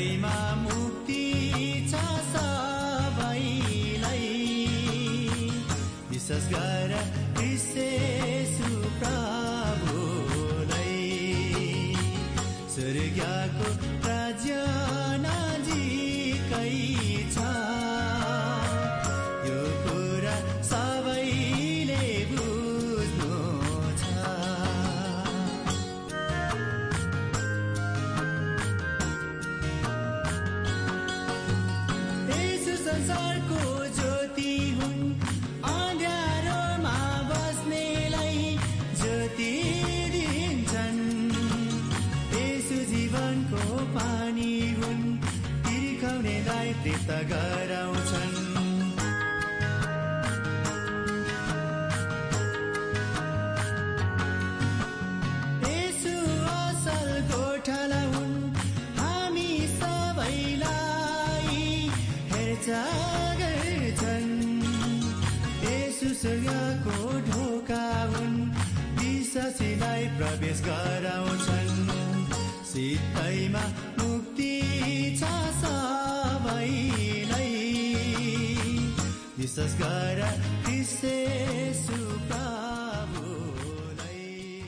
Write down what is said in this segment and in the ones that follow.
सितैमा मुक्ति छ सबैलाई, विश्वास गर ख्रीष्ट प्रभुलाई। स्वर्गको राज्य नजिकै छ, यो कुरा सबैले बुझ्नु छ। यसो संसारको ज्योति हुन्, अँध्यारोमा बस्नेलाई ज्योति दिन्छन्। यसो जीवनको पानी हुन्, तिर्खाउनेलाई तृप्त गराउँछन्। यसो असल गोठाला हुन्, हामी सबैलाई हेरचाह गर्छन्। यसो स्वर्गको ढोका हुन्, विश्वासीलाई प्रवेश गराउँछन्। सितैमा मुक्ति छ सबैलाई, विश्वास गर ख्रीष्ट येशू प्रभुलाई।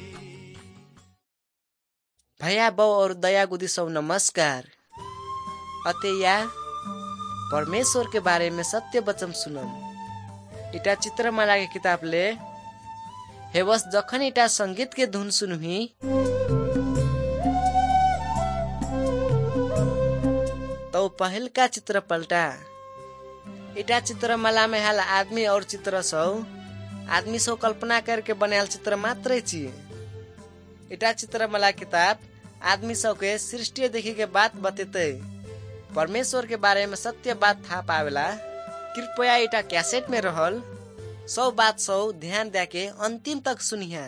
भैया बाउ और दया गुदी सब नमस्कार। अतः परमेश्वर के बारे में सत्य वचन सुनम। इटा चित्रमाला के किताब ले हेवस जखन इटा संगीत के धुन सुनही तो पहल का चित्र पलटा। इटा चित्रमाला में हाल आदमी और चित्र सौ आदमी सौ कल्पना करके बनायल चित्र मात्र ची। इटा चित्रमाला किताब आदमी सब के सृष्टि देखी के बात बतेते परमेश्वर के बारे में सत्य बात था पावेला। कृपया इटा कैसेट में रहल सौ बात सौ ध्यान दे के अंतिम तक सुनिया।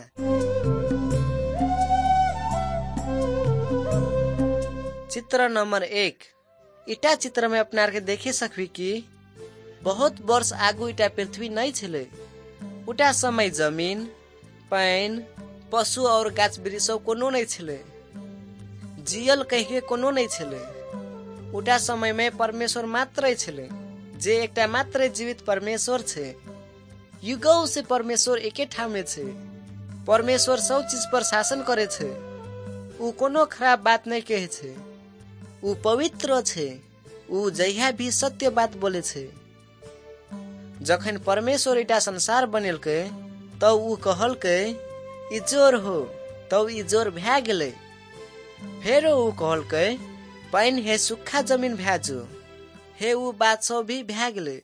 चित्र नंबर 1। इटा चित्र में अपना के देखे सकवी कि बहुत वर्ष आगू इटा पृथ्वी नहीं छले। उटा समय जमीन पैन पशु और गाछ वृक्ष कोनो नहीं छले, जियल कहिके कोनो नहीं छले। उटा समय में परमेश्वर मात्र छले, जे एकटा मात्र जीवित परमेश्वर छे। युगों से परमेश्वर एके ठाम में छे। परमेश्वर सब चीज पर शासन करे छे। उ कोनो खराब बात नहीं कहे छे। उ पवित्र छे। उ जहिया भी सत्य बात बोले छे। जखन परमेश्वर इटा संसार बनेलके तो उ कहलके इजोर हो, तो इजोर भै गेले। फेरो उ कहलके पाइन हे सुखा जमीन भैजो, हे उ बात सब भी भै गेले।